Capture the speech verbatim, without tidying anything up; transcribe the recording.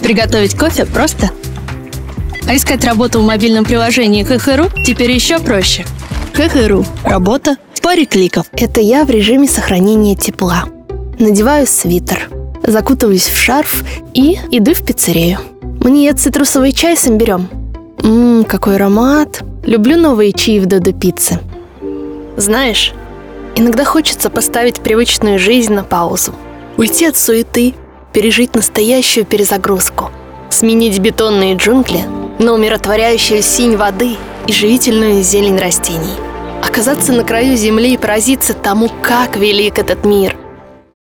Приготовить кофе просто. А искать работу в мобильном приложении ХХРУ теперь еще проще. ХХРУ. Работа в паре кликов. Это я в режиме сохранения тепла. Надеваю свитер, закутываюсь в шарф и иду в пиццерию. Мне цитрусовый чай с имбирем. Ммм, какой аромат. Люблю новые чаи в Додо Пицце. Знаешь, иногда хочется поставить привычную жизнь на паузу. Уйти от суеты, пережить настоящую перезагрузку. Сменить бетонные джунгли на умиротворяющую синь воды и живительную зелень растений. Оказаться на краю земли и поразиться тому, как велик этот мир.